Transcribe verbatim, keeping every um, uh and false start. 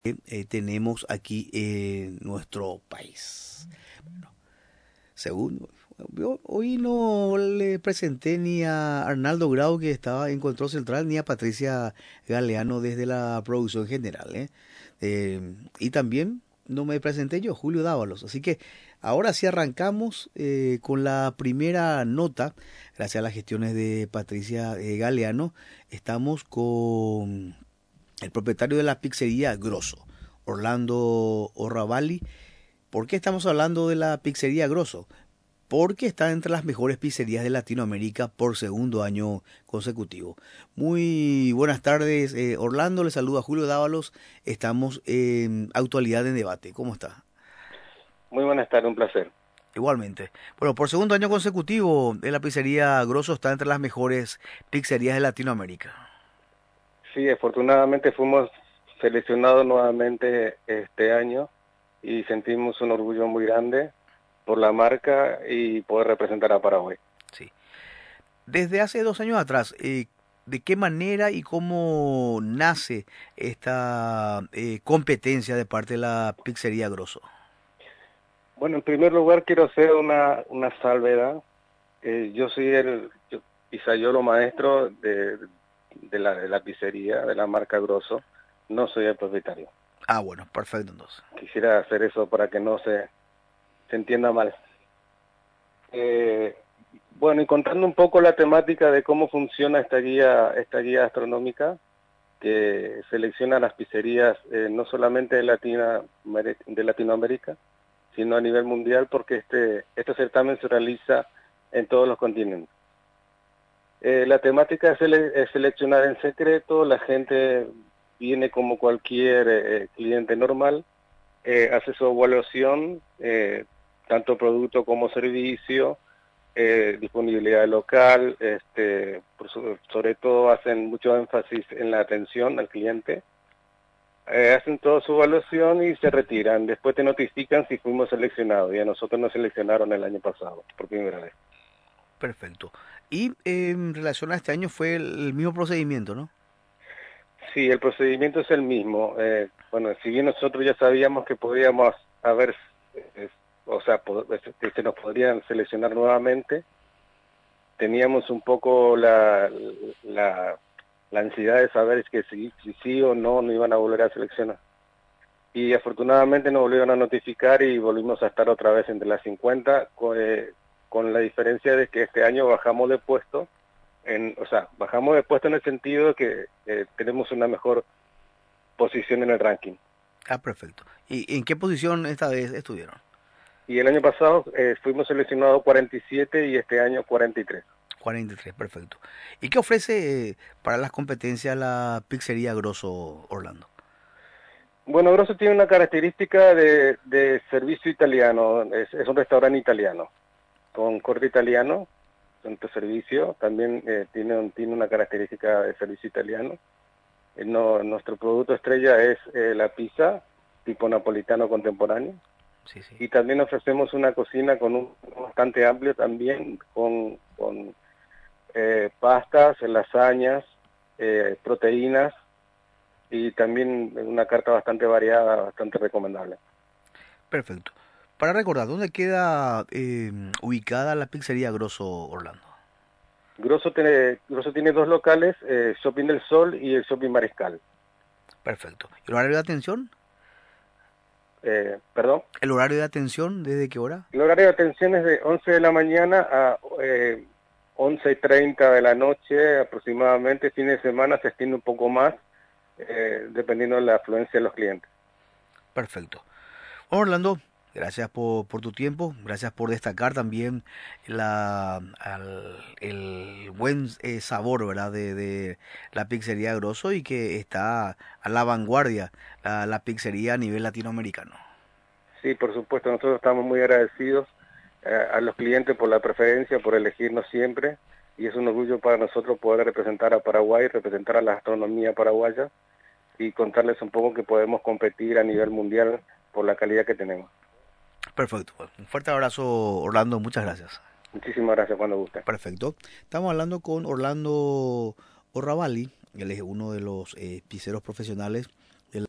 eh, tenemos aquí en nuestro país. Bueno, segundo, yo hoy no le presenté ni a Arnaldo Grau, que estaba en control central, ni a Patricia Galeano desde la producción general, ¿eh? Eh, y también no me presenté yo, Julio Dávalos. Así que ahora sí arrancamos eh, con la primera nota, gracias a las gestiones de Patricia eh, Galeano. Estamos con el propietario de la pizzería Grosso, Orlando Orravali. ¿Por qué estamos hablando de la pizzería Grosso? Porque está entre las mejores pizzerías de Latinoamérica por segundo año consecutivo. Muy buenas tardes, eh, Orlando, le saluda Julio Dávalos. Estamos en Actualidad en Debate. ¿Cómo está? Muy buenas tardes, un placer. Igualmente. Bueno, por segundo año consecutivo, eh, la pizzería Grosso está entre las mejores pizzerías de Latinoamérica. Sí, afortunadamente fuimos seleccionados nuevamente este año y sentimos un orgullo muy grande por la marca y poder representar a Paraguay. Sí. Desde hace dos años atrás, eh, ¿de qué manera y cómo nace esta eh, competencia de parte de la pizzería Grosso? Bueno, en primer lugar quiero hacer una, una salvedad. Eh, yo soy el yo, pizzaiolo maestro de, de, la, de la pizzería, de la marca Grosso. No soy el propietario. Ah, bueno, perfecto entonces. Quisiera hacer eso para que no se, se entienda mal. Eh, bueno, y contando un poco la temática de cómo funciona esta guía, esta guía astronómica, que selecciona las pizzerías eh, no solamente de, Latina, de Latinoamérica, sino a nivel mundial, porque este, este certamen se realiza en todos los continentes. Eh, la temática es, sele es seleccionar en secreto, la gente viene como cualquier eh, cliente normal, eh, hace su evaluación, eh, tanto producto como servicio, eh, disponibilidad local, este, por so, sobre todo hacen mucho énfasis en la atención al cliente, eh, hacen toda su evaluación y se retiran. Después te notifican si fuimos seleccionados, y a nosotros nos seleccionaron el año pasado, por primera vez. Perfecto. Y eh, en relación a este año fue el, el mismo procedimiento, ¿no? Sí, el procedimiento es el mismo. Eh, bueno, si bien nosotros ya sabíamos que podíamos haber, eh, o sea, que se nos podrían seleccionar nuevamente, teníamos un poco la, la, la ansiedad de saber que si, si sí o no no iban a volver a seleccionar. Y afortunadamente nos volvieron a notificar y volvimos a estar otra vez entre las cincuenta, con, eh, con la diferencia de que este año bajamos de puesto, en, o sea, bajamos de puesto en el sentido de que eh, tenemos una mejor posición en el ranking. Ah, perfecto. ¿Y en qué posición esta vez estuvieron? Y el año pasado eh, fuimos seleccionados cuarenta y siete y este año cuarenta y tres. cuarenta y tres, perfecto. ¿Y qué ofrece eh, para las competencias la pizzería Grosso, Orlando? Bueno, Grosso tiene una característica de, de servicio italiano, es, es un restaurante italiano, con corte italiano, centro servicio, también eh, tiene, un, tiene una característica de servicio italiano. Eh, no, nuestro producto estrella es eh, la pizza, tipo napolitano contemporáneo, Sí, sí. y también ofrecemos una cocina con un bastante amplio también, con, con eh, pastas, lasañas, eh, proteínas, y también una carta bastante variada, bastante recomendable. Perfecto. Para recordar, ¿dónde queda eh, ubicada la pizzería Grosso, Orlando? Grosso tiene, Grosso tiene dos locales, eh, Shopping del Sol y el Shopping Mariscal. Perfecto. ¿El horario de atención? Eh, ¿Perdón? ¿El horario de atención desde qué hora? El horario de atención es de once de la mañana a eh, once y treinta de la noche aproximadamente. Fin de semana se extiende un poco más, eh, dependiendo de la afluencia de los clientes. Perfecto. Bueno, Orlando, gracias por, por tu tiempo, gracias por destacar también la, al- el buen eh, sabor, ¿verdad? De, de la pizzería Grosso, y que está a la vanguardia la, la pizzería a nivel latinoamericano. Sí, por supuesto, nosotros estamos muy agradecidos eh, a los clientes por la preferencia, por elegirnos siempre, y es un orgullo para nosotros poder representar a Paraguay, representar a la gastronomía paraguaya y contarles un poco que podemos competir a nivel mundial por la calidad que tenemos. Perfecto. Bueno, un fuerte abrazo, Orlando, muchas gracias. Muchísimas gracias cuando guste. Perfecto. Estamos hablando con Orlando Orravali, él es uno de los eh, pizzeros profesionales